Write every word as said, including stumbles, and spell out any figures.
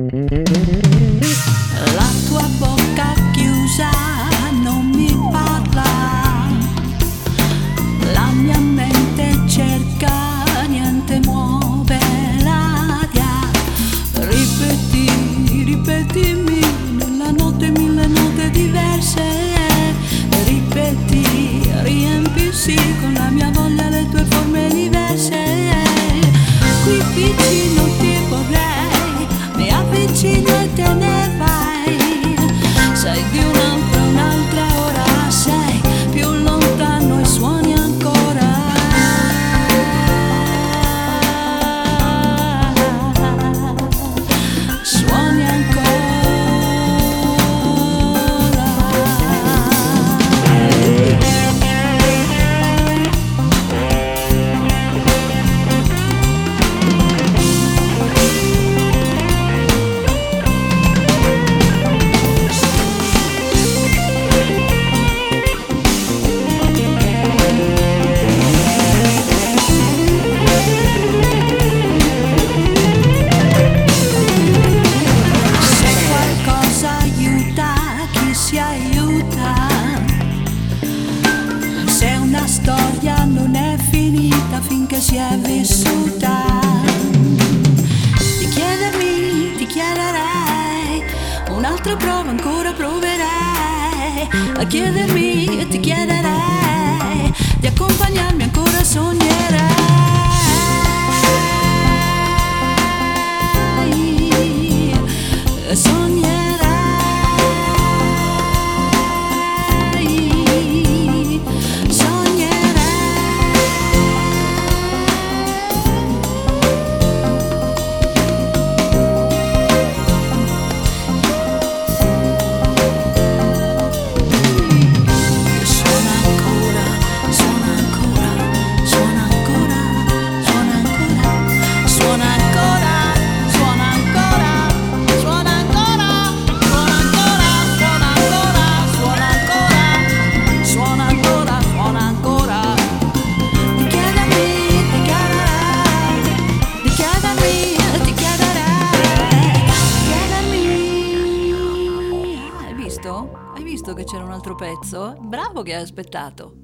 La tua bocca chiusa non mi parla, la mia mente cerca, niente muove l'aria. Ripeti, ripetimi nella notte mille note diverse. Ripeti, riempisci con la mia voglia le tue forme diverse. Qui vicino ti vorrei, mi avvicino e te ne vai. Sei di un'altra, un'altra ora, sei più lontano e suoni ancora. Suoni ancora. Se una storia non è finita finché si è vissuta, di chiedermi, ti chiederei, un'altra prova ancora proverei. A chiedermi, ti chiederei, di accompagnarmi ancora sognerei. Sognerei. Hai visto che c'era un altro pezzo? Bravo che hai aspettato.